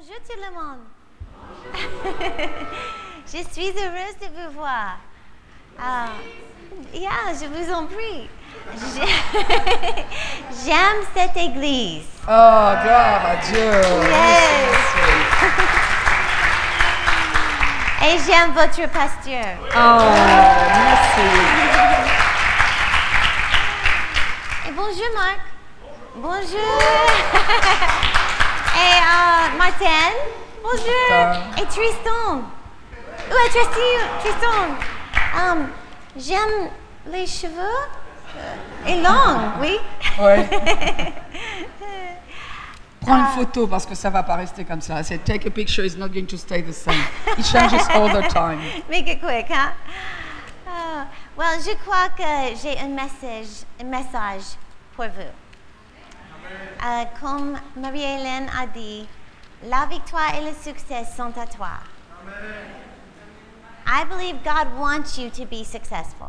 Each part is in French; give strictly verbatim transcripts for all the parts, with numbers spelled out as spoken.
Bonjour tout le monde. Je suis heureuse de vous voir. Ah, yeah, je vous en prie. J'aime cette église. Oh, gloire à Dieu. Yes. Et j'aime votre pasteur. Oh, merci. Et bonjour Marc. Bonjour. Et euh, Martin. Bonjour. Tristan. Et Tristan. Ouais, Tristan. Tristan. Um, j'aime les cheveux. Et longs, oui. Ouais. Prends une photo parce que ça va pas rester comme ça. C'est take a picture is not going to stay the same. It changes all the time. Make it quick, hein? Uh, well, je crois que j'ai un message, un message pour vous. Uh, comme Marie-Hélène a dit, la victoire et le succès sont à toi. Amen. I believe God wants you to be successful.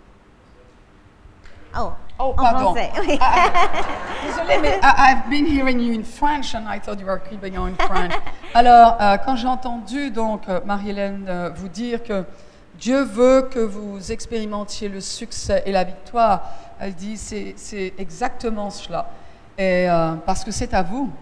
Oh, Oh, en pardon. français, oui. Désolée, mais I, I've been hearing you in French and I thought you were keeping on in French. Alors, euh, quand j'ai entendu donc euh, Marie-Hélène euh, vous dire que Dieu veut que vous expérimentiez le succès et la victoire, elle dit c'est c'est exactement cela. Et euh, parce que c'est à vous.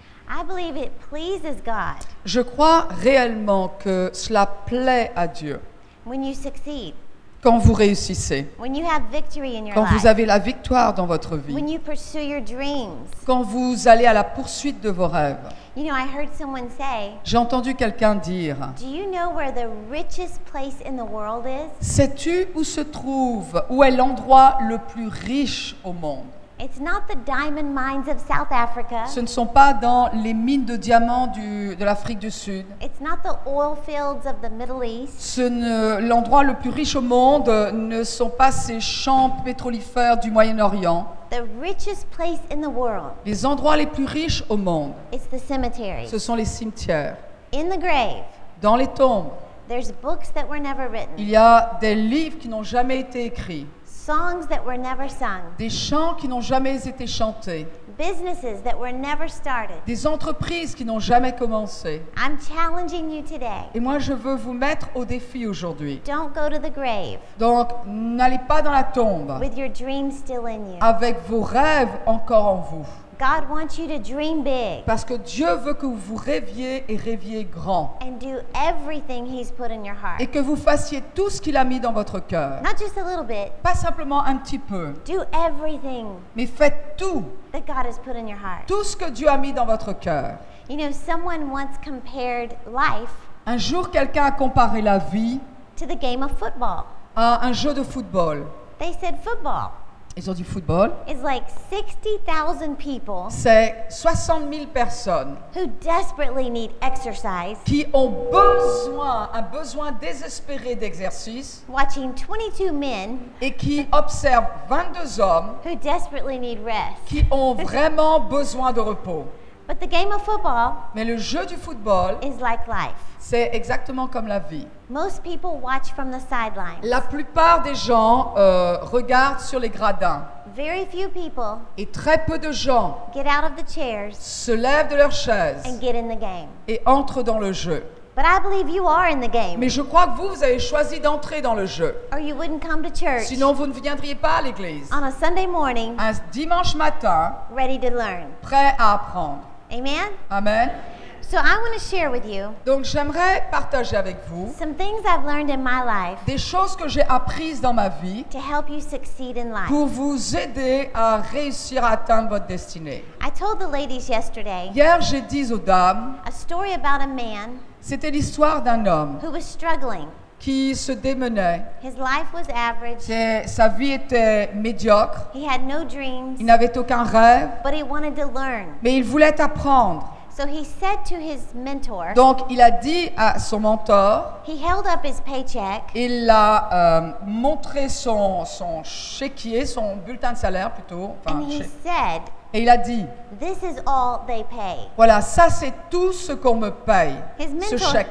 I believe it pleases God Je crois réellement que cela plaît à Dieu when you succeed, quand vous réussissez, when you have victory in your quand life, vous avez la victoire dans votre when vie, you pursue your dreams. quand vous allez à la poursuite de vos rêves. You know, I heard someone say, J'ai entendu quelqu'un dire, do you know where the richest place in the world is? sais-tu où se trouve, où est l'endroit le plus riche au monde? It's not the diamond mines of South Africa. Ce ne sont pas dans les mines de diamants du, de l'Afrique du Sud. It's not the oil fields of the Middle East. Ce ne- l'endroit le plus riche au monde ne sont pas ces champs pétrolifères du Moyen-Orient. The richest place in the world, Les endroits les plus riches au monde, it's the cemetery. ce sont les cimetières. In the grave, Dans les tombes, there's books that were never written, il y a des livres qui n'ont jamais été écrits, songs that were never sung, des chants qui n'ont jamais été chantés, businesses that were never started. des entreprises qui n'ont jamais commencé. I'm challenging you today. Et moi, je veux vous mettre au défi aujourd'hui. Don't go to the grave Donc, n'allez pas dans la tombe with your dreams still in you. avec vos rêves encore en vous. God wants you to dream big Parce que Dieu veut que vous rêviez et rêviez grand. and do everything He's put in your heart. Et que vous fassiez tout ce qu'il a mis dans votre cœur. Not just a little bit, Pas simplement un petit peu, do everything mais faites tout. that God has put in your heart. Tout ce que Dieu a mis dans votre cœur. You know, someone once compared life Un jour, quelqu'un a comparé la vie to the game of football. à un jeu de football. They said football Ils ont dit football. is like sixty thousand people C'est soixante mille personnes who desperately need exercise, qui ont besoin, un besoin désespéré d'exercice watching twenty-two men et qui observent vingt-deux hommes who desperately need rest. qui ont vraiment besoin de repos. But the game of football Mais le jeu du football, is like life. c'est exactement comme la vie. Most people watch from the sidelines. La plupart des gens euh, regardent sur les gradins Very few people et très peu de gens get out of the chairs se lèvent de leur chaise and get in the game. et entrent dans le jeu. But I believe you are in the game, Mais je crois que vous, vous avez choisi d'entrer dans le jeu. or you wouldn't come to church Sinon, vous ne viendriez pas à l'église. on a Sunday morning Un dimanche matin, ready to learn. prêt à apprendre. Amen? Amen. So I want to share with you Donc, j'aimerais partager avec vous some things I've learned in my life des choses que j'ai apprises dans ma vie to help you succeed in life. pour vous aider à réussir à atteindre votre destinée. I told the ladies yesterday Hier, j'ai dit aux dames, a story about a man c'était l'histoire d'un homme who was struggling. qui se démenait. His life was average. C'est- Sa vie était médiocre. He had no dreams, Il n'avait aucun rêve, but he wanted to learn. mais il voulait apprendre. So he said to his mentor, Donc, il a dit à son mentor, he held up his paycheck il a euh, montré son, son chéquier, son bulletin de salaire plutôt, enfin, and he chè- said, et il a dit, this is all they pay. voilà, ça c'est tout ce qu'on me paye, His ce mentor, chèque-là.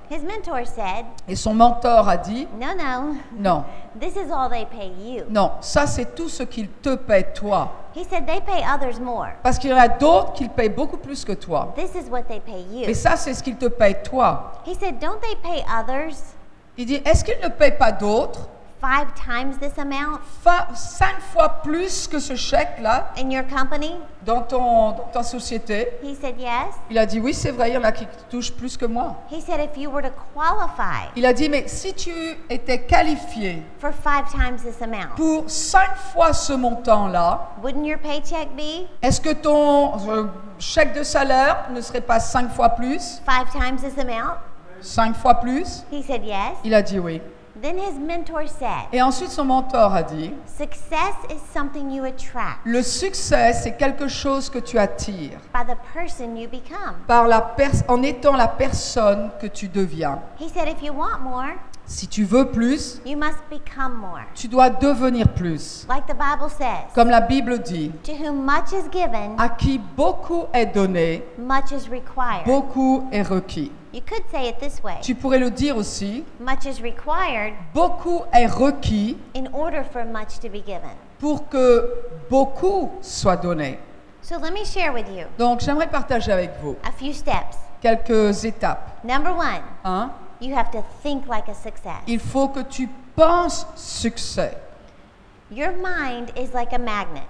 His mentor said, Et son mentor a dit, no, no, non, this is all they pay you. non, ça c'est tout ce qu'il te paie toi. He said, they pay others more. Parce qu'il y en a d'autres qui le payent beaucoup plus que toi. This is what they pay Et you. ça c'est ce qu'il te paye toi. He said, don't they pay others Il dit, est-ce qu'il ne paye pas d'autres five times this amount fa- cinq fois plus que ce chèque-là in your company? dans, ton, dans ta société? He said, yes. Il a dit, oui, c'est vrai, il y en a qui touchent plus que moi. He said, if you were to qualify Il a dit, mais si tu étais qualifié for five times this amount, pour cinq fois ce montant-là, wouldn't your paycheck be est-ce que ton euh, chèque de salaire ne serait pas cinq fois plus? five times this amount? Cinq fois plus? He said, yes. Il a dit oui. Then his mentor said, Et ensuite, son mentor a dit, success is something you attract le succès, c'est quelque chose que tu attires by the person you become. par la pers- en étant la personne que tu deviens. He said, if you want more, Si tu veux plus, you must become more. tu dois devenir plus. Like the Bible says, Comme la Bible dit, to whom much is given, à qui beaucoup est donné, much is required. beaucoup est requis. You could say it this way. Tu pourrais le dire aussi, Much is required beaucoup est requis in order for much to be given. pour que beaucoup soit donné. So let me share with you Donc, j'aimerais partager avec vous a few steps. quelques étapes. Number one, Hein? you have to think like a success. Il faut que tu penses succès. Your mind is like a magnet.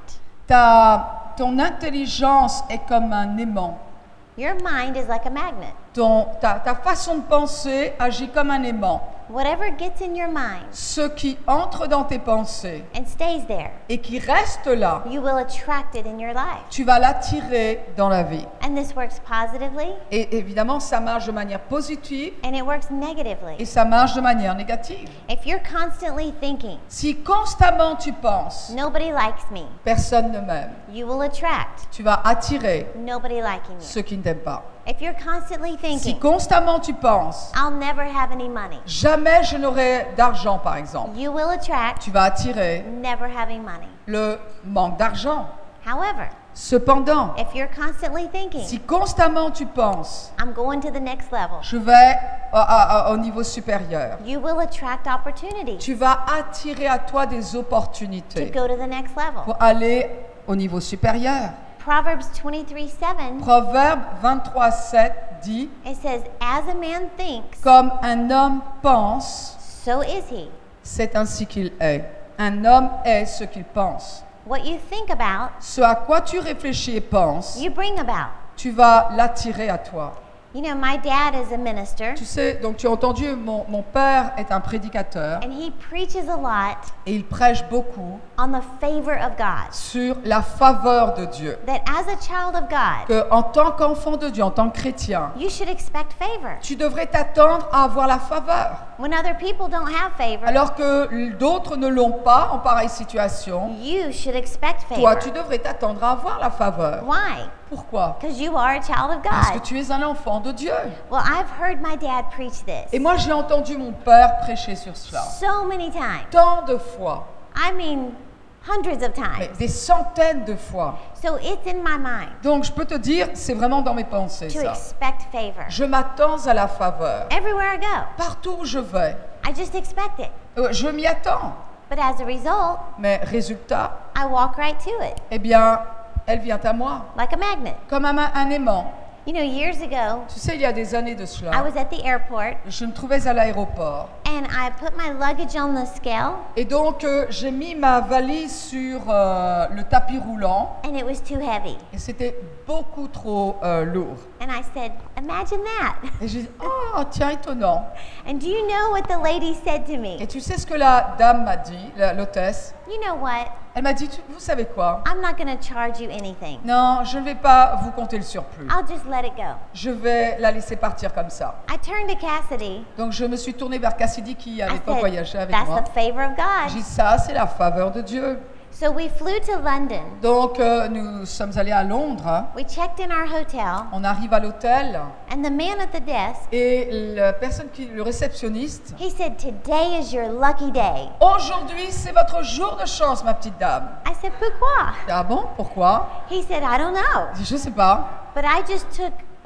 Ta, ton intelligence est comme un aimant. Your mind is like a magnet. Ton, ta, ta façon de penser agit comme un aimant. Whatever gets in your mind Ce qui entre dans tes pensées and stays there, et qui reste là, you will attract it in your life. tu vas l'attirer dans la vie. And this works positively Et évidemment, ça marche de manière positive and it works et negatively. ça marche de manière négative. If you're constantly thinking, Si constamment tu penses, nobody likes me, personne ne m'aime, you will attract tu vas attirer nobody liking you. ceux qui ne t'aiment pas. If you're constantly Si thinking, constamment tu penses, I'll never have any money, jamais je n'aurai d'argent par exemple, you will attract tu vas attirer never having money. le manque d'argent. However, Cependant, if you're constantly thinking, si constamment tu penses, I'm going to the next level, je vais à- à- à- au niveau supérieur, you will attract opportunities tu vas attirer à toi des to opportunités go to the next level. pour aller au niveau supérieur. Proverbs twenty-three seven, Proverbe vingt-trois sept dit, it says, as a man thinks, comme un homme pense, so is he. c'est ainsi qu'il est. Un homme est ce qu'il pense. What you think about, Ce à quoi tu réfléchis et penses, you bring about. tu vas l'attirer à toi. You know, my dad is a minister, Tu sais, donc tu as entendu, mon, mon père est un prédicateur and he preaches a lot et il prêche beaucoup on the favor of God. sur la faveur de Dieu. That as a child of God, Que en tant qu'enfant de Dieu, en tant que chrétien, you should expect favor. tu devrais t'attendre à avoir la faveur. When other people don't have favor, Alors que d'autres ne l'ont pas en pareille situation, you should expect toi, favor. tu devrais t'attendre à avoir la faveur. Why? Pourquoi? Because you are a child of Parce que God. tu es un enfant de Dieu. Well, I've heard my dad preach this Et moi, j'ai entendu mon père prêcher sur cela. so many times. Tant de fois, I mean, hundreds of mais times. des centaines de fois. So it's in my mind Donc, je peux te dire, c'est vraiment dans mes pensées, to ça. expect favor. Je m'attends à la faveur. Everywhere I go, Partout où je vais, I just expect it. euh, je m'y attends. But as a result, Mais résultat, I walk right to it eh bien, elle vient à moi, like a magnet. comme un, un aimant. You know, years ago, Tu sais, il y a des années de I cela, was at the airport je me trouvais à l'aéroport. and I put my luggage on the scale Et donc, euh, j'ai mis ma valise sur euh, le tapis roulant and it was too heavy. et c'était beaucoup trop euh, lourd. And I said, imagine that. Et j'ai dit, oh, tiens, étonnant. And do you know what the lady said to Et me? tu sais ce que la dame m'a dit, la- l'hôtesse? You know what? Elle m'a dit, tu- vous savez quoi? I'm not going to charge you anything. Non, je ne vais pas vous compter le surplus. I'll just let it go. Je vais la laisser partir comme ça. I turned to Cassidy. Donc, je me suis tournée vers Cassidy qui à I l'époque said, voyageait avec that's moi. the favor of J'ai dit, God. ça, c'est la faveur de Dieu. So we flew to London. Donc, euh, nous sommes allés à Londres. Hein. We checked in our hotel, On arrive à l'hôtel and the man at the desk, et la personne qui, le réceptionniste, he said, today is your lucky day. aujourd'hui, c'est votre jour de chance, ma petite dame. I said, pourquoi? Ah bon, pourquoi? He said, I don't know, Je dis, je sais pas. but I just took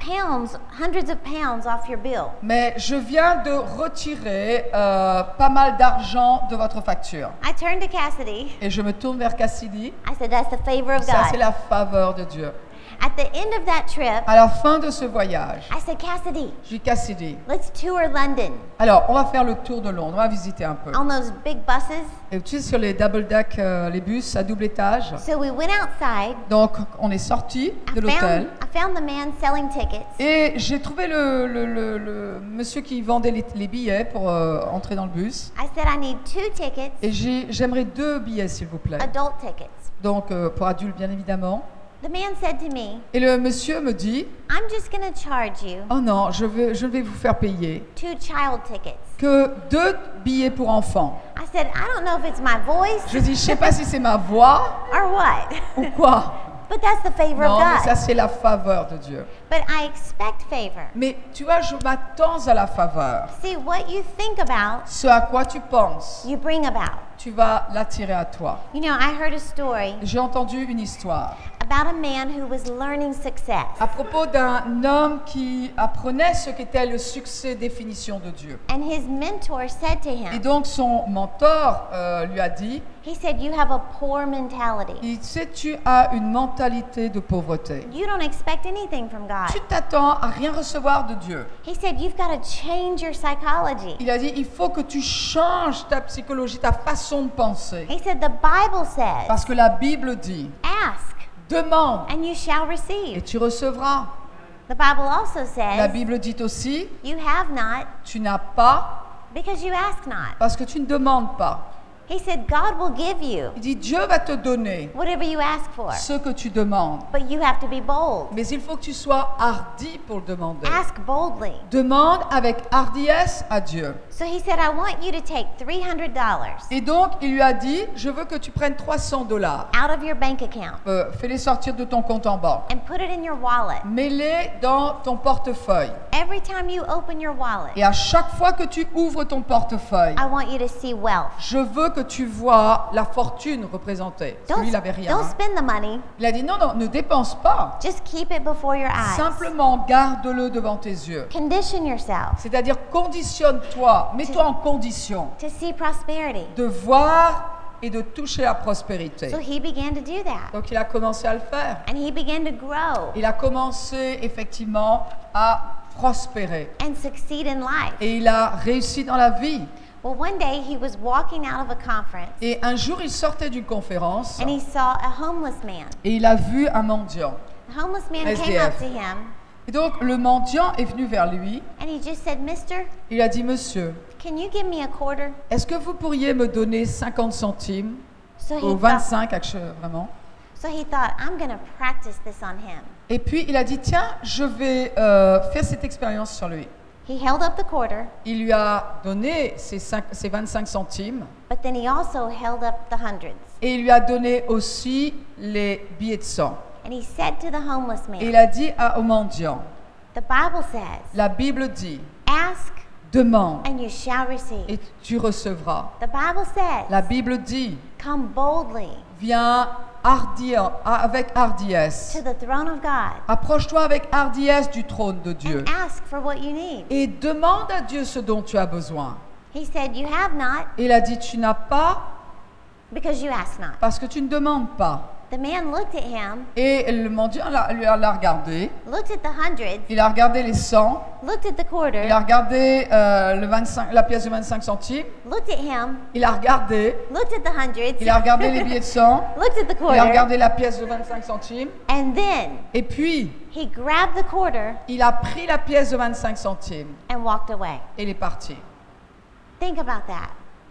pounds, hundreds of pounds off your bill. Mais je viens de retirer euh, pas mal d'argent de votre facture. I turned to Cassidy. Et je me tourne vers Cassidy. I said, that's the favor of Ça, c'est God. la faveur de Dieu. At the end of that trip, À la fin de ce voyage, I said, Cassidy, je dis Cassidy, let's tour London alors on va faire le tour de Londres, on va visiter un peu. on those big buses. Et tu sais, sur les double deck, euh, les bus à double étage. So we went outside. Donc on est sorti I de l'hôtel. found, I found the man selling tickets. Et j'ai trouvé le, le, le, le monsieur qui vendait les, les billets pour euh, entrer dans le bus. I said, I need two tickets, Et j'ai- j'aimerais deux billets, s'il vous plaît. adult tickets. Donc euh, pour adultes, bien évidemment. The man said to me, Et le monsieur me dit, I'm just going to charge you oh non, je vais, je vais vous faire payer two child tickets. que deux billets pour enfants. I said, I don't know if it's my voice Je dis, je sais pas si c'est ma voix or what, ou quoi. but that's the favor Non, of mais ça God. c'est la faveur de Dieu. But I expect favor. Mais tu vois, je m'attends à la faveur. See, what you think about, Ce à quoi tu penses, you bring about. tu vas l'attirer à toi. You know, I heard a story J'ai entendu une histoire about a man who was learning success. à propos d'un homme qui apprenait ce qu'était le succès définition de Dieu. And his mentor said to Et him, donc son mentor euh, lui a dit, he said, you have a poor mentality. il sait, tu as une mentalité de pauvreté. You don't expect anything from God. Tu t'attends à rien recevoir de Dieu. He said, you've got to change your psychology. Il a dit, il faut que tu changes ta psychologie, ta façon de penser. He said, the Bible says, Parce que la Bible dit, ask demande and you shall et receive. tu recevras. The Bible also La says, Bible dit aussi, you have not tu n'as pas because you ask not. parce que tu ne demandes pas. He said, God will give you Il dit, Dieu va te donner whatever you ask for, ce que tu demandes. but you have to be bold. Mais il faut que tu sois hardi pour le demander. Ask boldly. Demande avec hardiesse à Dieu. So he said, I want you to take three hundred dollars Et donc, il lui a dit, je veux que tu prennes trois cents dollars. out of your bank account Euh, fais-les sortir de ton compte en banque. and put it in your wallet. Mets-les dans ton portefeuille. Every time you open your wallet, Et à chaque fois que tu ouvres ton portefeuille, I want you to see wealth. je veux que tu vois la fortune représentée. Parce que Don't, lui, il n'avait rien. don't hein. spend the money. Il a dit, non, non, ne dépense pas. Just keep it before your eyes. Simplement, garde-le devant tes yeux. Condition yourself C'est-à-dire, conditionne-toi, mets-toi en condition to see prosperity. de voir et de toucher la prospérité. So he began to do that. Donc, il a commencé à le faire. And he began to grow Il a commencé effectivement à prospérer. and succeed in life. Et il a réussi dans la vie. Well, one day he was walking out of a conference Et un jour, il sortait d'une conférence and he saw a homeless man. et il a vu un mendiant. The homeless man S D came up F. to him Et donc, le mendiant est venu vers lui. and he just said, Mister, Il a dit, monsieur, can you give me a quarter? est-ce que vous pourriez me donner cinquante centimes So he ou thought, vingt-cinq, actu- vraiment? so he thought, I'm going to practice this on him. Et puis, il a dit, tiens, je vais euh, faire cette expérience sur lui. He held up the quarter, Il lui a donné ses, cinq- ses vingt-cinq centimes but then he also held up the hundreds. et il lui a donné aussi les billets de cent. And he said to the homeless Et il man, a dit à, au mendiant, the Bible says, la Bible dit, ask demande and you shall receive. et tu recevras. The Bible says, La Bible dit, come boldly viens hardi, avec hardiesse. to the throne of God Approche-toi avec hardiesse du trône de Dieu and ask for what you need. et demande à Dieu ce dont tu as besoin. He said, you have not Et il a dit, tu n'as pas because you ask not. parce que tu ne demandes pas. The man looked at him, Et le mendiant l'a- lui a l'a regardé. looked at the hundreds, Il a regardé les cent. looked at the Il a quarter, regardé euh, le vingt-cinq, la pièce de vingt-cinq centimes. looked at him, Il a regardé. looked at the hundreds, Il a regardé les billets de cent. looked at the Il a quarter, regardé la pièce de vingt-cinq centimes. and then Et puis, he grabbed the quarter il a pris la pièce de vingt-cinq centimes. and walked away. Et il est parti. Think about that.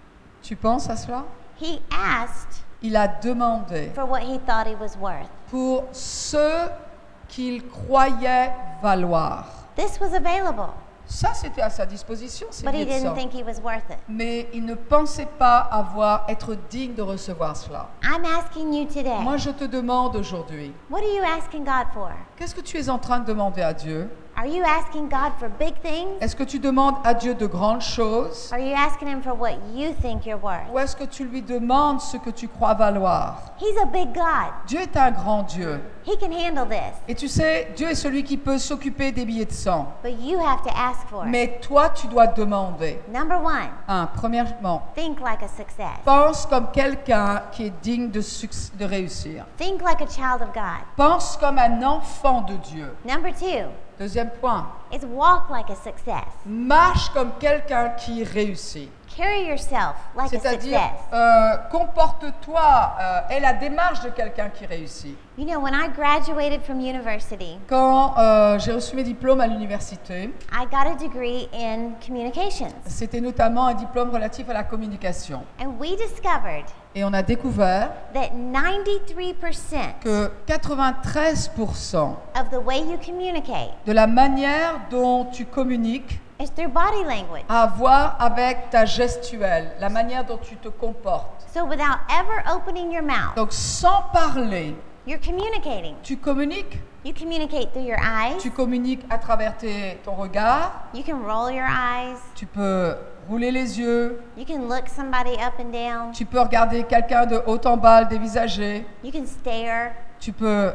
Tu penses à cela? He asked Il a demandé for what he thought he was worth. pour ce qu'il croyait valoir. This was available, Ça, c'était à sa disposition, ces but he billets de didn't cent. think he was worth it. Mais il ne pensait pas avoir, être digne de recevoir cela. I'm asking you today, Moi, je te demande aujourd'hui, what are you asking God for? qu'est-ce que tu es en train de demander à Dieu? Are you asking God for big things? Est-ce que tu demandes à Dieu de grandes choses? Or are you asking him for what you think you're worth? Ou est-ce que tu lui demandes ce que tu crois valoir? He's a big God. Dieu est un grand Dieu. He can handle this. Et tu sais, Dieu est celui qui peut s'occuper des billets de sang. But you have to ask for it. Mais toi, tu dois demander. Number one, Un, premièrement, think like a success. pense comme quelqu'un qui est digne de, succ- de réussir. Think like a child of God. Pense comme un enfant de Dieu. Number two Deuxième point, is walk like a success. marche comme quelqu'un qui réussit. Carry yourself like a C'est-à-dire, success. euh, comporte-toi, euh, aie la démarche de quelqu'un qui réussit. You know, when I graduated from university, Quand euh, j'ai reçu mes diplômes à l'université, I got a degree in communications. c'était notamment un diplôme relatif à la communication. And we discovered Et on a découvert that ninety-three percent que quatre-vingt-treize pour cent of the way you communicate de la manière dont tu communiques is through body language. a à voir avec ta gestuelle, la manière dont tu te comportes. So without ever opening your mouth, Donc sans parler, you're communicating. tu communiques. You communicate through your eyes. Tu communiques à travers tes- ton regard. You can roll your eyes. Tu peux rouler les yeux. You can look somebody up and down. Tu peux regarder quelqu'un de haut en bas, le dévisager. You can stare. Tu peux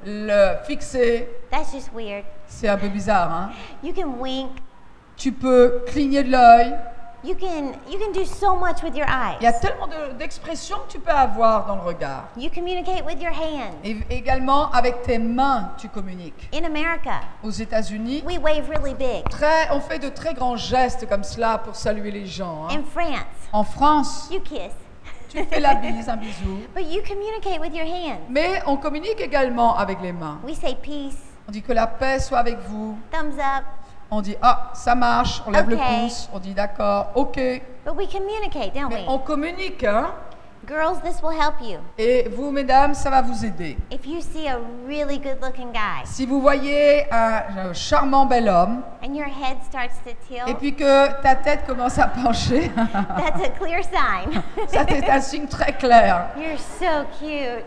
le fixer. That's just weird. C'est un peu bizarre, hein? You can wink. Tu peux cligner de l'œil. You can you can do so much with your eyes. Il y a tellement de- d'expressions que tu peux avoir dans le regard. You communicate with your hands. Et également avec tes mains, tu communiques. In America, Aux États-Unis, we wave really big. très, on fait de très grands gestes comme cela pour saluer les gens, hein. In France, En France, you kiss. tu fais la bise, un bisou. But you communicate with your hands. Mais on communique également avec les mains. We say peace, On dit que la paix soit avec vous. thumbs up, On dit ah, ça marche. On lève le Ok. pouce. On dit d'accord, ok. but we communicate, don't Mais we? on communique, hein. Girls, this will help you. Et vous, mesdames, ça va vous aider. If you see a really good-looking guy Si vous voyez un, un charmant bel homme, and your head starts to et tilt, puis que ta tête commence à pencher, that's a clear sign. ça c'est un signe très clair. You're so cute.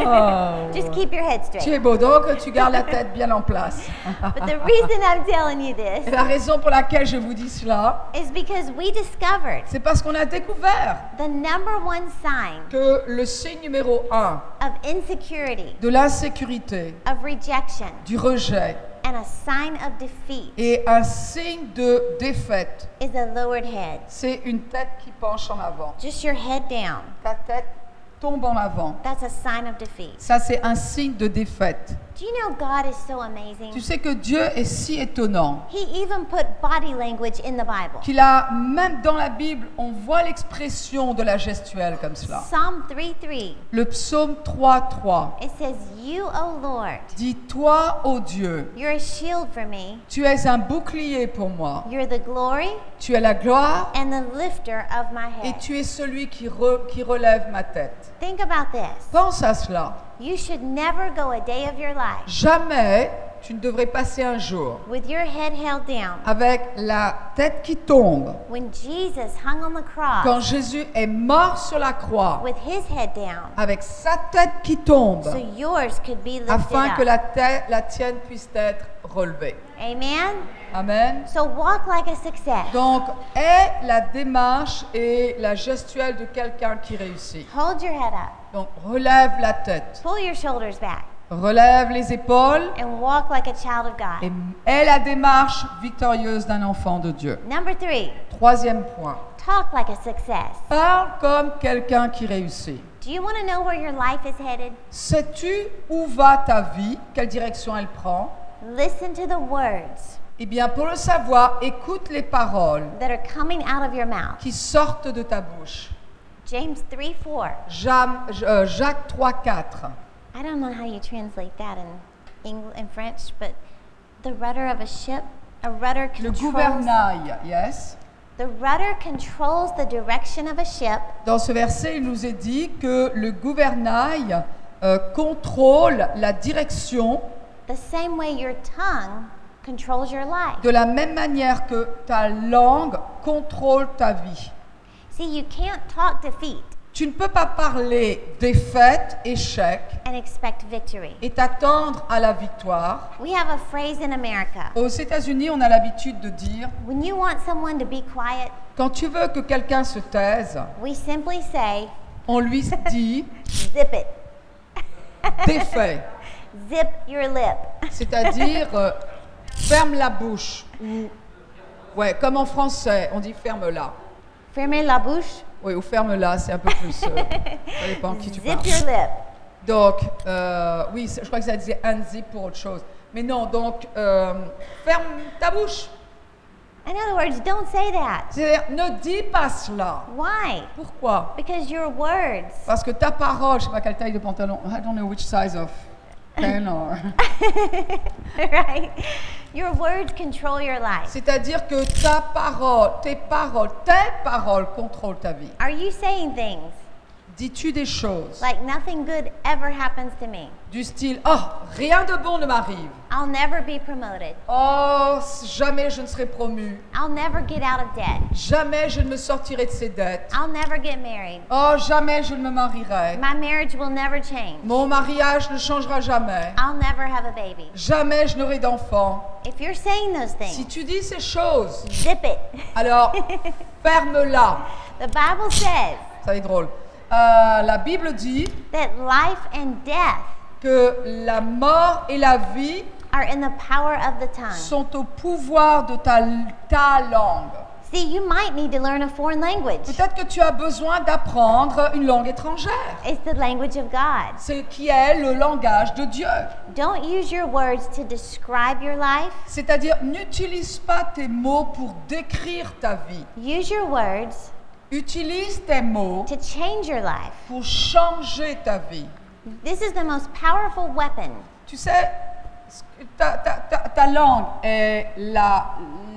Oh. Just keep your head Tu straight. es beau, donc tu gardes la tête bien en place. But the reason I'm telling you Et this la raison pour laquelle je vous dis cela, is because we discovered c'est parce qu'on a découvert the number one sign que le signe numéro un of insecurity, de l'insécurité, of rejection, du rejet and a sign of defeat et un signe de défaite, is a lowered head. c'est une tête qui penche en avant. Just your head down. Ta tête tombe en avant. That's a sign of defeat. Ça, c'est un signe de défaite. Do you know God is so amazing? Tu sais que Dieu est si étonnant He even put body language in the Bible. qu'il a, même dans la Bible, on voit l'expression de la gestuelle comme cela. Psalm three three, Le psaume trois trois it says, You, O Lord, dit « Toi, ô Dieu, you're a shield for me. tu es un bouclier pour moi. You're the glory Tu es la gloire and the lifter of my et head. tu es celui qui, re- qui relève ma tête. » Think about this. Pense à cela. You should never go a day of your life Jamais tu ne devrais passer un jour with your head held down. avec la tête qui tombe. When Jesus hung on the Quand cross Jésus est mort sur la croix, with his head down, avec sa tête qui tombe, so yours could be lifted afin que up. la, tête, la tienne puisse être relevée. Amen? Amen. So walk like a success. Donc, aie la démarche et la gestuelle de quelqu'un qui réussit. Hold your head up. Donc, relève la tête, Pull your shoulders back relève les épaules and walk like a child of et God. aie la démarche victorieuse d'un enfant de Dieu. Number three, Troisième point, talk like a success. parle comme quelqu'un qui réussit. Do you want to know where your life is headed? Sais-tu où va ta vie? Quelle direction elle prend? Listen to the words Eh bien, pour le savoir, écoute les paroles that are coming out of your mouth. qui sortent de ta bouche. James three four. Jam- euh, Jacques trois quatre. I don't know how you translate that in English in French, but the rudder of a ship, a rudder Le controls gouvernail, yes. the rudder controls the direction of a ship. Dans ce verset, il nous est dit que le gouvernail euh, contrôle la direction The same way your tongue controls your life. de la même manière que ta langue contrôle ta vie. See, you can't talk defeat. Tu ne peux pas parler défaite, échec and expect victory. et t'attendre à la victoire. We have a phrase in America. Aux États-Unis, on a l'habitude de dire, When you want someone to be quiet, quand tu veux que quelqu'un se taise, we simply say, on lui dit zip it. défait, Zip your lip. c'est-à-dire euh, ferme la bouche. Ou, ouais, comme en français, on dit ferme-la. Fermez la bouche. Oui, ou ferme-la, c'est un peu plus. Euh, ça dépend qui tu Zip parles. your lip. Donc, euh, oui, je crois que ça disait unzip pour autre chose. Mais non, donc, euh, ferme ta bouche. In other words, don't say that. C'est-à-dire, ne dis pas cela. Why? Pourquoi? Because your words, Parce que ta parole, je ne sais pas quelle taille de pantalon, I don't know which size of pen or... right? Your words control your life. C'est-à-dire que ta parole, tes paroles, tes paroles contrôlent ta vie. Are you saying things Dis-tu des choses like nothing good ever happens to me? du style, oh, rien de bon ne m'arrive. I'll never be promoted. Oh, jamais je ne serai promu. I'll never get out of debt. Jamais je ne me sortirai de ces dettes. I'll never get married. Oh, jamais je ne me marierai. My marriage will never change. Mon mariage ne changera jamais. I'll never have a baby. Jamais je n'aurai d'enfant. If you're saying those Si things, tu dis ces choses, zip it. alors ferme-la. The Bible says Ça est drôle. Euh, la Bible dit that life and death que la mort et la vie are in the power of the tongue. sont au pouvoir de ta, ta langue. See, you might need to learn a foreign language. Peut-être que tu as besoin d'apprendre une langue étrangère, It's the language of God. c'est qui est le langage de Dieu. Don't use your words to describe your life. C'est-à-dire, n'utilise pas tes mots pour décrire ta vie. Use your words Utilise tes mots to change your life. pour changer ta vie. This is the most powerful weapon Tu sais, ta, ta, ta, ta langue est la,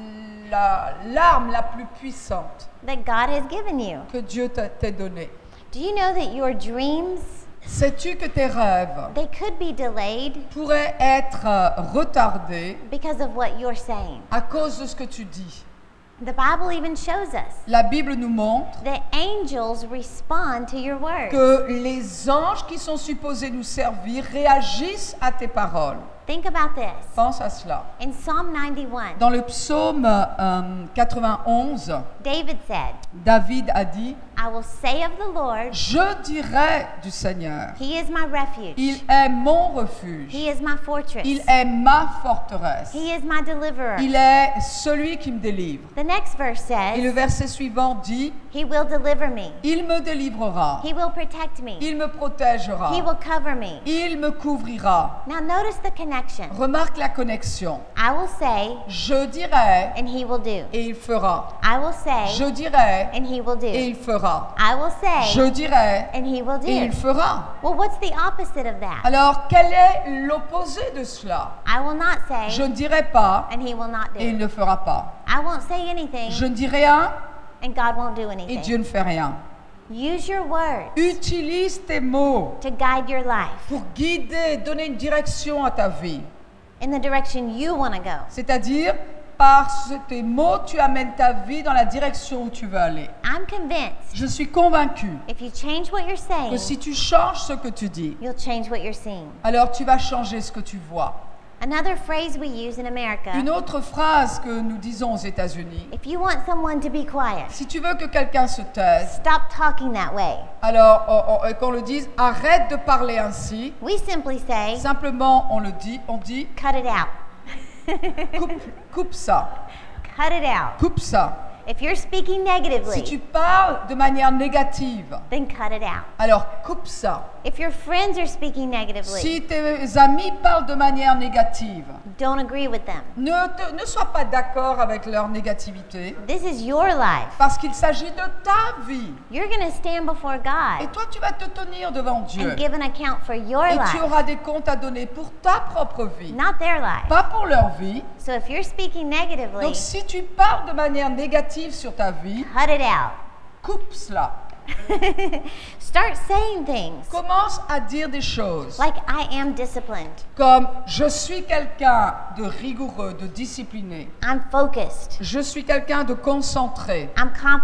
la, l'arme la plus puissante that God has given you. que Dieu t'a t'a donnée. Do you know that your dreams, Sais-tu que tes rêves they could be delayed pourraient être euh, retardés because of what you're saying? à cause de ce que tu dis? The Bible even shows us La Bible nous montre that angels respond to your words. que les anges qui sont supposés nous servir réagissent à tes paroles. Think about this. Pense à cela. In Psalm ninety-one, Dans le psaume euh, quatre-vingt-onze, David said, David a dit, I will say of the Lord, je dirai du Seigneur, He is my refuge. il est mon refuge, He is my fortress. il est ma forteresse, He is my deliverer. il est celui qui me délivre. The next verse Et le says, verset suivant dit, He will deliver me. il me délivrera, He will protect me. il me protégera, He will cover me. il me couvrira. Now notice the connection. Remarque la connexion. I will say, Je dirai and He will do. et il fera. I will say, Je dirai and He will et do. il fera. I will Je say, dirai and He will et il do. fera. Well, what's the opposite of that? Alors, quel est l'opposé de cela? I will not Je say, ne dirai pas and He will not et il do. ne fera pas. I won't say anything, Je ne dis rien and God won't do et Dieu anything. ne fait rien. Use your words Utilise tes mots to guide your life pour guider, donner une direction à ta vie. in the direction you want to go. C'est-à-dire, par ce- tes mots, tu amènes ta vie dans la direction où tu veux aller. I'm convinced Je suis convaincue if you change what you're saying, que si tu changes ce que tu dis, you'll change what you're seeing. alors tu vas changer ce que tu vois. Another phrase we use in America, Une autre phrase que nous disons aux États-Unis, if you want someone to be quiet, si tu veux que quelqu'un se taise, stop talking that way. alors on- on- et qu'on le dise, arrête de parler ainsi. We simply say, Simplement, on le dit, on dit, cut it out. coupe, coupe ça, Cut it out. coupe ça. If you're speaking Si negatively, tu parles de manière négative, then cut it out. alors coupe ça. If your friends are speaking negatively, Si tes amis parlent de manière négative, don't agree with them. ne, te- ne sois pas d'accord avec leur négativité, This is your life. parce qu'il s'agit de ta vie. You're going to stand before Et God toi, tu vas te tenir devant Dieu. and give an account for your Et tu life, auras des comptes à donner pour ta propre vie, not their life. pas pour leur vie. So if you're speaking negatively, Donc si tu parles de manière négative sur ta vie, cut it out. coupe cela. Start saying things Commence à dire des choses like, I am disciplined. comme je suis quelqu'un de rigoureux, de discipliné. I'm focused. Je suis quelqu'un de concentré. I'm confident.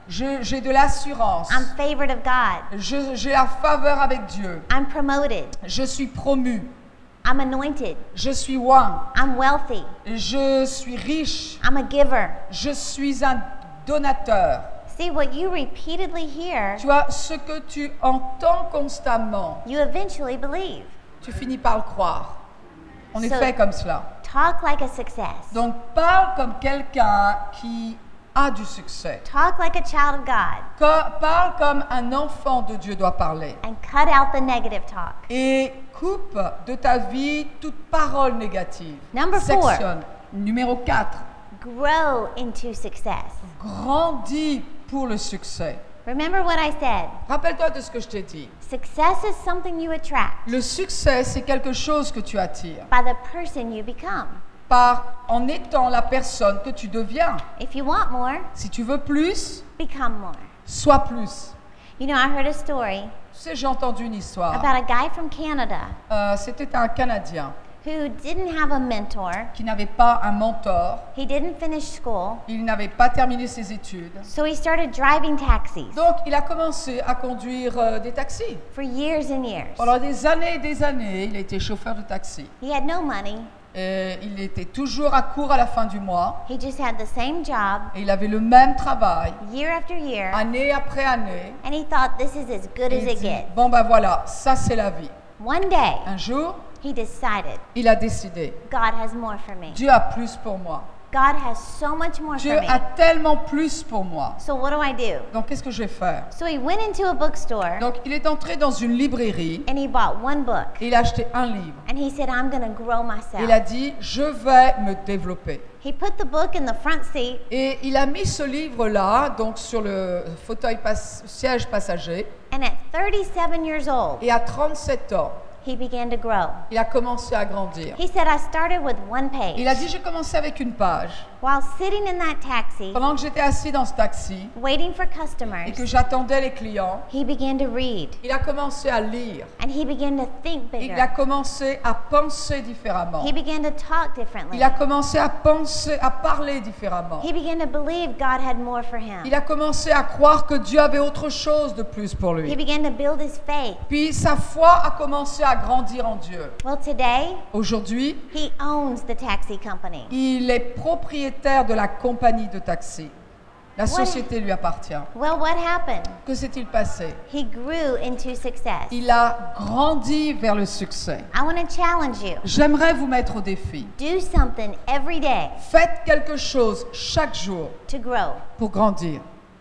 Je- J'ai de l'assurance. I'm favored of God. Je- J'ai la faveur avec Dieu. I'm promoted. Je suis promu. I'm anointed. Je suis oint. I'm wealthy. Je suis riche. I'm a giver. Je suis un donateur. See, what you repeatedly hear, Tu vois, ce que tu entends constamment, you eventually believe. tu finis par le croire. On est So- fait comme cela. Talk like a success. Donc parle comme quelqu'un qui a du succès. Talk like a child of God. Co- Parle comme un enfant de Dieu doit parler. And cut out the negative talk. Et coupe de ta vie toute parole négative. Number four. Sectionne. Numéro quatre. Grow into success. Grandis pour le succès. Remember what I said. Rappelle-toi de ce que je t'ai dit. Success is something you attract Le succès, c'est quelque chose que tu attires by the person you become. par en étant la personne que tu deviens. If you want more, Si tu veux plus, become more. sois plus. You know, I heard a story Tu sais, j'ai entendu une histoire. about a guy from Canada Euh, C'était un Canadien who didn't have a mentor. qui n'avait pas un mentor. He didn't finish school, Il n'avait pas terminé ses études. so he started driving taxis Donc, il a commencé à conduire euh, des taxis. for years and years. Pendant des années et des années, il a été chauffeur de taxi. He had no money. Et il était toujours à court à la fin du mois. He just had the same job Et il avait le même travail, year after year, année après année. and he thought this is as good Et as il it dit, gets. bon ben voilà, ça c'est la vie. One day, Un jour, he decided, il a décidé, God has more for me. Dieu a plus pour moi. God has so much more Dieu for me. a tellement plus pour moi. So what do I do? Donc qu'est-ce que je vais faire? So he went into a bookstore Donc il est entré dans une librairie and he bought one book. et il a acheté un livre. And he said, I'm going to grow Et il a myself. dit, je vais me développer. He put the book in the front seat Et il a mis ce livre-là, donc sur le fauteuil pas- siège passager. and at thirty-seven years old, Et à trente-sept ans, he began to grow. il a commencé à grandir. He said, I started with one page. Il a dit, j'ai commencé avec une page. While sitting in that taxi, Pendant que j'étais assis dans ce taxi waiting for et que customers, j'attendais les clients, he began to read il a commencé à lire. and he began to think Il a bigger. commencé à penser différemment. He began to talk differently. Il a commencé à penser, à parler différemment. He began to believe God had more for him. Il a commencé à croire que Dieu avait autre chose de plus pour He lui. began to build his faith. Puis sa foi a commencé à grandir en Dieu. Well, today, Aujourd'hui, he owns the taxi company. il est propriétaire de la compagnie de taxi. La société lui appartient. Well, what happened? Que s'est-il passé? He grew into success. Il a grandi vers le succès. I want to challenge you. J'aimerais vous mettre au défi. Do something every day Faites quelque chose chaque jour to grow. pour grandir.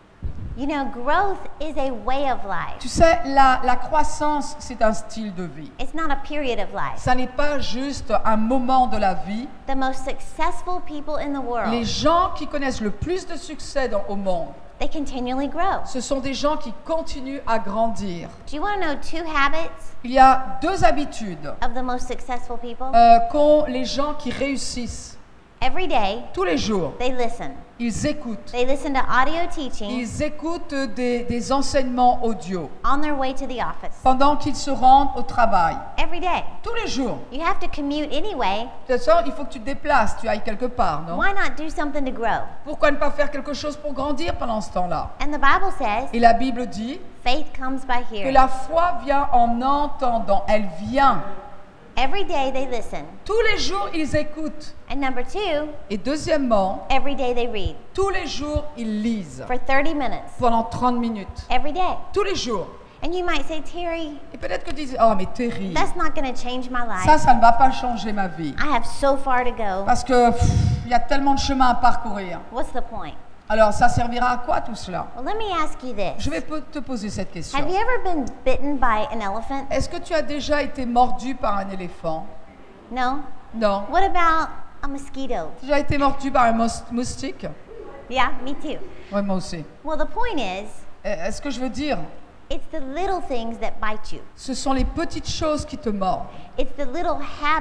You know, growth is a way of life. Tu sais, la, la croissance, c'est un style de vie. It's not a period of life. Ça n'est pas juste un moment de la vie. The most successful people in the Les world, gens qui connaissent le plus de succès dans, au monde, they continually grow. ce sont des gens qui continuent à grandir. Do you want to know two habits Il y a deux habitudes of the most successful people? euh, qu'ont les gens qui réussissent. Every day, Tous les jours, they listen. ils écoutent. They listen to audio teaching Ils écoutent des, des enseignements audio on their way to the office. pendant qu'ils se rendent au travail. Every day. Tous les jours. You have to commute anyway. De toute façon, il faut que tu te déplaces, tu ailles quelque part, non? Why not do something to grow? Pourquoi ne pas faire quelque chose pour grandir pendant ce temps-là? And the Bible says Et la Bible dit faith comes by que hearing. la foi vient en entendant. Elle vient. Every day they listen. Tous les jours, ils écoutent. And number two, Et deuxièmement, every day they read tous les jours, ils lisent. for thirty minutes. Pendant trente minutes. Every day. Tous les jours. And you might say, Terry, Et peut-être que tu dis, oh mais Terry, that's not going to change my ça, life. ça ne va pas changer ma vie. I have so far to go. Parce que pff, il y a tellement de chemin à parcourir. What's the point? Alors, ça servira à quoi tout cela? Well, let me ask you this. Je vais po- te poser cette question. Have you ever been bitten by an elephant? Est-ce que tu as déjà été mordu par un éléphant? No? Non. What about a mosquito? Tu as déjà été mordu par un mous- moustique? Yeah, me too. Oui, moi aussi. Well, the point is, Euh, Est-ce que je veux dire, it's the little things that bite you. ce sont les petites choses qui te mordent. It's the little habits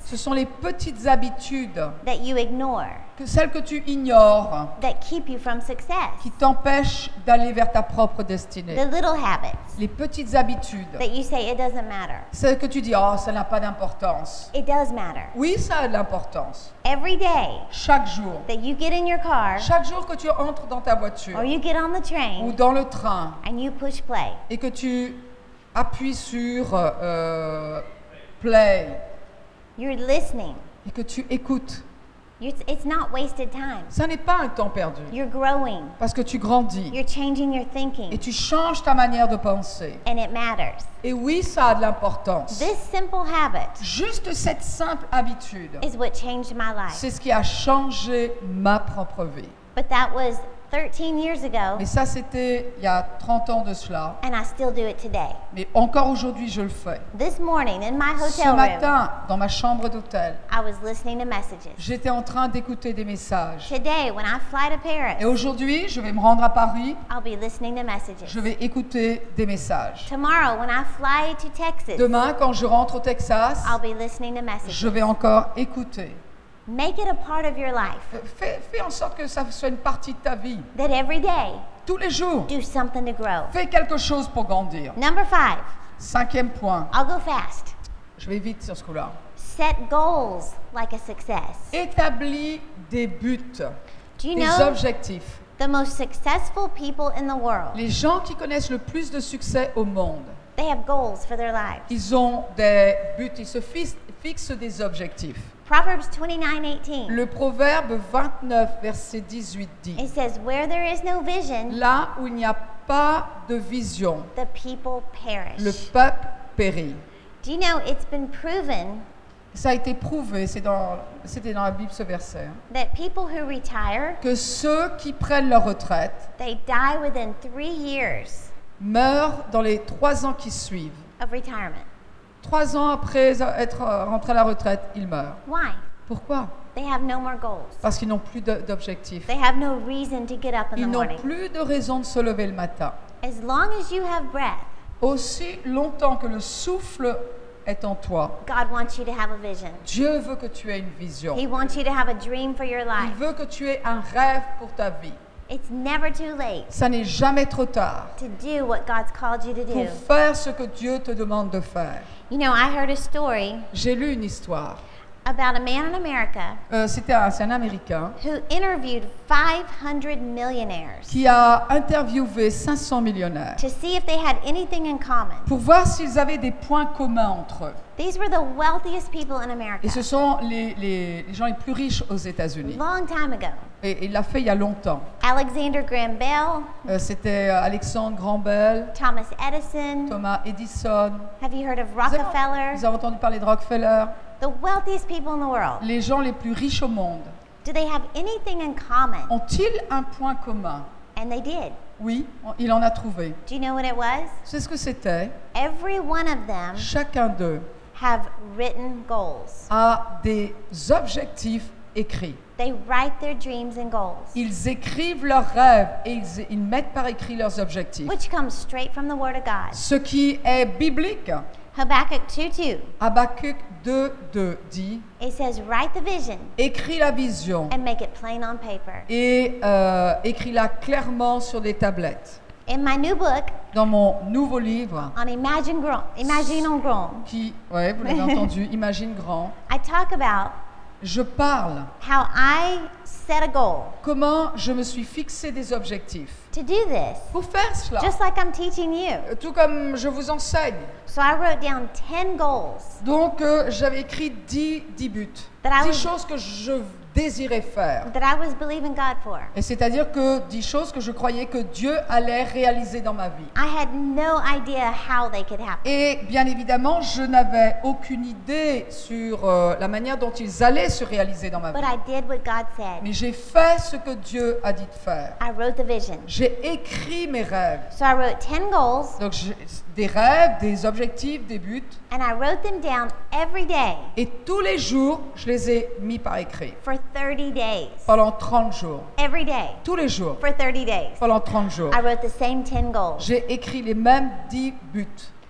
Ce sont les petites habitudes, that you ignore, que celles que tu ignores, that keep you from success. qui t'empêchent d'aller vers ta propre The destinée. little habits Les petites habitudes, that you say it doesn't matter. celles que tu dis, oh, ça n'a pas d'importance. It does matter. Oui, ça a de l'importance. Every day Chaque jour. that you get in your car Chaque jour que tu entres dans ta voiture or you get on the ou train dans le train and you push play, et que tu appuies sur euh, play you're listening. et que tu écoutes, You're, it's not wasted time. ça n'est pas un temps perdu You're growing. parce que tu grandis You're changing your et thinking, tu changes ta manière de penser. and it matters. Et oui, ça a de l'importance. This simple habit Juste cette simple habitude, is what changed my life. c'est ce qui a changé ma propre vie. But that was thirteen years ago, Mais ça, c'était il y a trente ans de cela. and I still do it today. Mais encore aujourd'hui, je le fais. This morning in my Ce hotel room, matin, dans ma chambre d'hôtel, I was listening to messages. j'étais en train d'écouter des messages. Today, when I fly to Et Paris, aujourd'hui, je vais me rendre à Paris, I'll be listening to messages. je vais écouter des messages. Tomorrow, when I fly to Texas, Demain, quand je rentre au Texas, I'll be listening to messages. je vais encore écouter. Make it a part of your life Euh, Fais, fais en sorte que ça soit une partie de ta vie. that every day, Tous les jours, do something to grow. fais quelque chose pour grandir. Number five, Cinquième point, I'll go fast. je vais vite sur ce coup-là. Set goals like a success. Établis des buts, Do you des know objectifs. the most successful people in the world? Les gens qui connaissent le plus de succès au monde, They have goals for their lives. ils ont des buts, ils se fixent, fixent des objectifs. Proverbs twenty-nine eighteen. Le proverbe vingt-neuf, verset dix-huit dit, It says, "Where there is no vision, là où il n'y a pas de vision, the people perish." le peuple périt. Do you know it's been proven Ça a été prouvé, c'est dans, c'était dans la Bible ce verset, hein, that people who retire, que ceux qui prennent leur retraite they die within three years meurent dans les trois ans qui suivent. of retirement. Trois ans après être rentrés à la retraite, ils meurent. Why? Pourquoi? They have no more goals. Parce qu'ils n'ont plus de- d'objectifs. They have no reason to get up in the Ils n'ont morning. plus de raison de se lever le matin. As long as you have breath, Aussi longtemps que le souffle est en toi, God wants you to have a vision. Dieu veut que tu aies une vision. He wants you to have a dream for your Il life. veut que tu aies un rêve pour ta vie. It's never too late Ça n'est jamais trop tard to do what God's called you to pour do. faire ce que Dieu te demande de faire. You know, I heard a story J'ai lu une histoire. about a man in America Euh, c'était un, c'est un Américain who interviewed five hundred millionaires qui a interviewé cinq cents millionnaires to see if they had anything in common. pour voir s'ils avaient des points communs entre eux. These were the wealthiest people in America. Et ce sont les, les- les gens les plus riches aux États-Unis. Long time ago. Et, et il l'a fait il y a longtemps. Alexander Graham Bell, Euh, c'était euh, Alexandre Graham Bell, Thomas Edison. Thomas Edison. Have you heard of Vous avez, Rockefeller? vous avez entendu parler de Rockefeller? The wealthiest people in the world. Les gens les plus riches au monde. Do they have anything in common? Ont-ils un point commun? And they did. Oui, il en a trouvé. Do you know what it was? C'est ce que c'était. Every one of them Chacun d'eux have written goals. a des objectifs écrits. They write their dreams and goals, Ils écrivent leurs rêves et ils, ils mettent par écrit leurs objectifs. which comes straight from the Word of God. Ce qui est biblique, Habakkuk two two. Habakkuk deux deux dit, It says, "Write the vision écris la vision and make it plain on paper." et euh, écris-la clairement sur des tablettes. In my new book Dans mon nouveau livre, on Imagine Grown, Imaginons Grown, qui, ouais, vous l'avez entendu, Imagine grand, I talk about je parle how I set a goal comment je me suis fixé des objectifs to do this, pour faire cela, just like I'm teaching you. Euh, tout comme je vous enseigne. So I wrote down ten goals Donc, euh, j'avais écrit dix, dix buts, That I dix was- choses que je désirais faire. that I was believing God for. Et c'est-à-dire que dix choses que je croyais que Dieu allait réaliser dans ma vie. I had no idea how they could happen. Et bien évidemment, je n'avais aucune idée sur euh, la manière dont ils allaient se réaliser dans ma vie. But I did what God said. Mais j'ai fait ce que Dieu a dit de faire. I wrote the vision. J'ai écrit mes rêves. So I wrote ten goals Donc j'ai des rêves, des objectifs, des buts. and I wrote them down every day Et tous les jours, je les ai mis par écrit. for thirty days. Pendant trente jours. Every day Tous les jours. for thirty days. Pendant trente jours. I wrote the same ten goals. J'ai écrit les mêmes dix buts.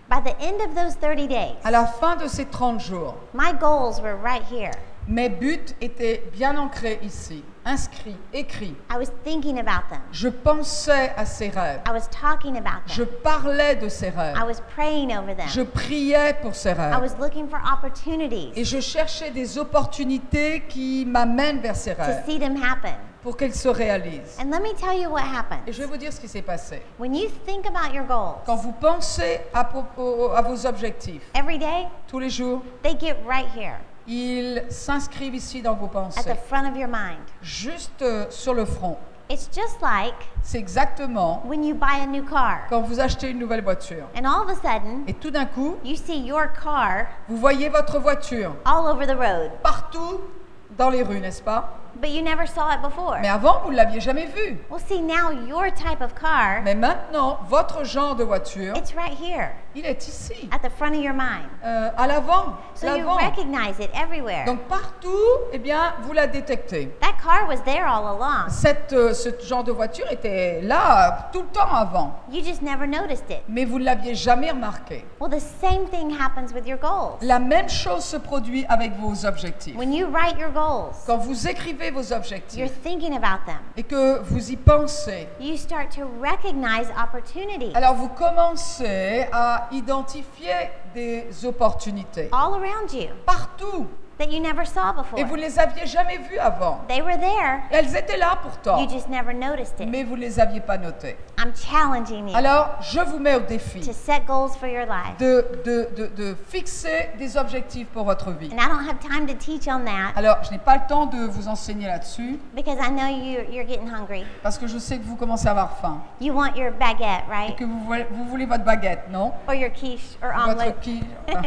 By the end of those thirty days, À la fin de ces trente jours, my goals were right here. mes buts étaient bien ancrés ici, inscrits, écrits. I was thinking about them. Je pensais à ces rêves. I was talking about Je them. parlais de ces rêves. I was praying over them. Je priais pour ces I rêves. was looking for opportunities Et je cherchais des opportunités qui m'amènent vers ces to rêves see them happen. pour qu'ils se réalisent. And let me tell you what Et happens. je vais vous dire ce qui s'est passé. When you think about your Quand goals vous pensez à, propos- à vos objectifs, every day, tous les jours, they get right here ils s'inscrivent ici dans vos at pensées, the front of your mind. juste euh, sur le front. It's just like C'est exactement when you buy a new car quand vous achetez une nouvelle voiture. and all of a sudden Et tout d'un coup, you see your car vous voyez votre voiture all over the road, partout dans les rues, n'est-ce pas? but you never saw it before. Mais avant, vous ne l'aviez jamais vue. Well, see, now your type of car, Mais maintenant, votre genre de voiture, it's right here il est ici, at the front of your mind. euh, à l'avant, So you l'avant. recognize it everywhere. Donc partout, eh bien, vous la détectez. That car was there all along. Cette, euh, ce genre de voiture était là tout le temps avant, You just never noticed it. mais vous ne l'aviez jamais remarqué. Well, the same thing happens with your goals. La même chose se produit avec vos objectifs. When you write your goals, Quand vous écrivez vos you're objectifs thinking about them. et que vous y pensez, You start to recognize opportunities alors vous commencez à identifier des opportunités all around you partout that you never saw et vous before. ne les aviez jamais vues avant. They were there, Elles étaient là pourtant, you just never noticed it. mais vous ne les aviez pas notées. I'm challenging you Alors, je vous mets au défi to set goals for your life. de, de, de, de fixer des objectifs pour votre vie. And I don't have time to teach on that Alors, je n'ai pas le temps de vous enseigner là-dessus because I know you, you're getting hungry. parce que je sais que vous commencez à avoir faim You want your baguette, et right? que vous voulez, vous voulez votre baguette, non? Or your quiche or Votre omelet. qui enfin,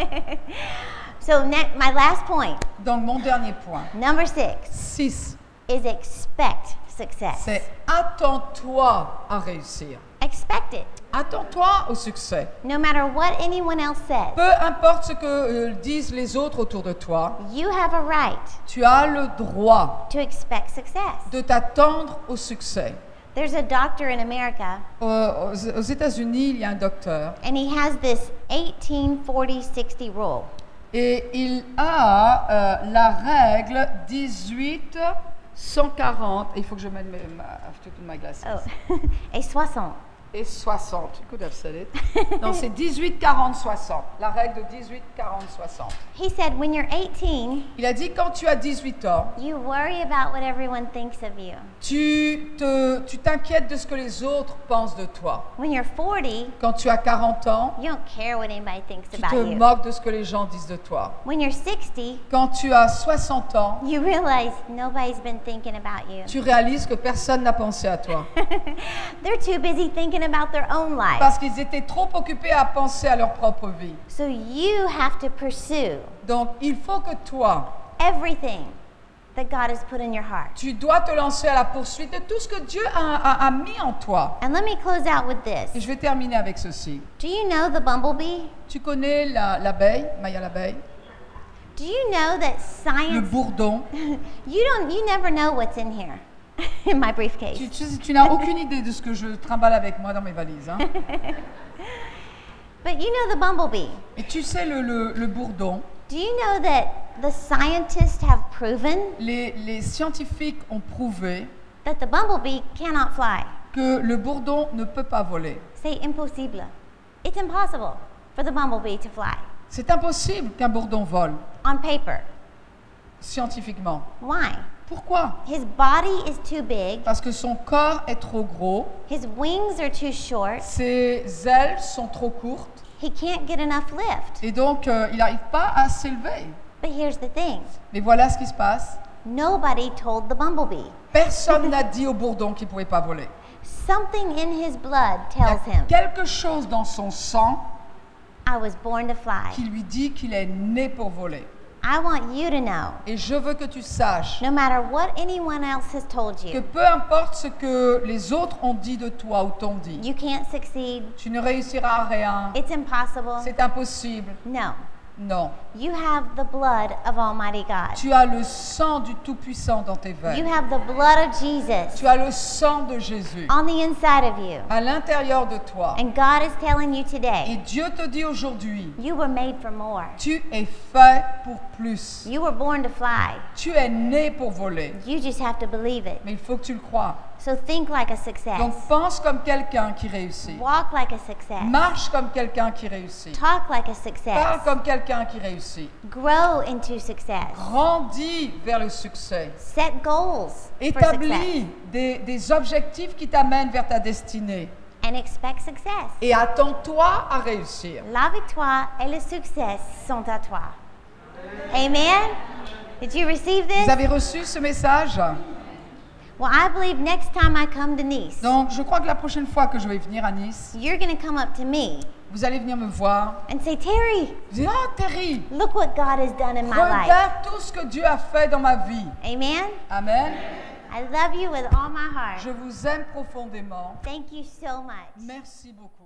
So ne- my last point, Donc, mon dernier point, number six, six, is expect success. c'est attends-toi à réussir. Expect it. Attends-toi au succès. No matter what anyone else says, Peu importe ce que euh, disent les autres autour de toi, you have a right tu as le droit to expect success. de t'attendre au succès. There's a doctor in America, Euh, aux, aux États-Unis, il y a un docteur and he has this eighteen forty sixty rule. et il a euh, la règle dix-huit cent quarante. Il faut que je mette mes, ma, I have to put my glasses. Oh, et soixante. Et soixante. You could have said it. Non, c'est dix-huit, quarante, soixante. La règle de dix-huit, quarante, soixante. He said, when you're eighteen, Il a dit quand tu as dix-huit ans, you worry about what everyone thinks of you. tu te, tu t'inquiètes de ce que les autres pensent de toi. When you're forty, Quand tu as quarante ans, you don't care what anybody thinks tu about te you. moques de ce que les gens disent de toi. When you're sixty, Quand tu as soixante ans, you realize nobody's been thinking about you. tu réalises que personne n'a pensé à toi. They're too busy thinking about their own life. Parce qu'ils étaient trop occupés à penser à leur propre vie. So you have to pursue Donc, il faut que toi, everything that God has put in your heart. tu dois te lancer à la poursuite de tout ce que Dieu a, a- a mis en toi. And let me close out with Et this. je vais terminer avec ceci. Do you know the bumblebee? Tu connais la- l'abeille, Maya l'abeille, Do you know that le science bourdon. you don't you never know what's in here in my briefcase. Tu, tu- tu n'as aucune idée de ce que je trimballe avec moi dans mes valises. Hein. But you know the bumblebee. Et tu sais, le, le- le bourdon, Do you know that the scientists have proven les, les scientifiques ont prouvé that the bumblebee cannot fly? que le bourdon ne peut pas voler. C'est impossible. It's impossible for the bumblebee to fly C'est impossible qu'un bourdon vole, on paper. scientifiquement. Why? Pourquoi? His body is too big, Parce que son corps est trop gros, his wings are too short, ses ailes sont trop courtes, he can't get enough lift. et donc euh, il n'arrive pas à s'élever. But here's the thing. Mais voilà ce qui se passe. Nobody told the bumblebee. Personne n'a dit au bourdon qu'il ne pouvait pas voler. Something in his blood Il y a tells him, quelque chose dans son sang I was born to fly. qui lui dit qu'il est né pour voler. I want you to know, Et je veux que tu saches no matter what anyone else has told que you, peu importe ce que les autres ont dit de toi ou t'ont dit, you can't succeed. tu ne réussiras à rien, It's impossible. c'est impossible. No. Non. You have the blood of Almighty God. Tu as le sang du Tout-Puissant dans tes You veines. have the blood of Jesus Tu as le sang de Jésus on the inside of you. à l'intérieur de toi. And God is telling you Et today, Dieu te dit aujourd'hui, you were made for more. tu es fait pour plus. You were born to fly. Tu es né pour voler. You just have to believe it. Mais il faut que tu le crois. So think like a Donc success. pense comme quelqu'un qui réussit. Walk like a success. Marche comme quelqu'un qui réussit. Talk like a Parle success. comme quelqu'un qui réussit. Grow into success. Grandis vers le succès. Set goals for success. Établis des, des objectifs qui t'amènent vers ta destinée. And expect success. Et attends-toi à réussir. La victoire et le succès sont à toi. Amen? Did you receive this? Vous avez reçu ce message? Well, I believe next time I come to Nice, Donc, je crois que la prochaine fois que je vais venir à Nice, you're going to come up to me vous allez venir me voir. and say, Terry, Vous dites, oh Terry, look what God has done in my life. regarde tout ce que Dieu a fait dans ma vie. Amen? Amen. I love you with all my heart. Je vous aime profondément. Thank you so much. Merci beaucoup.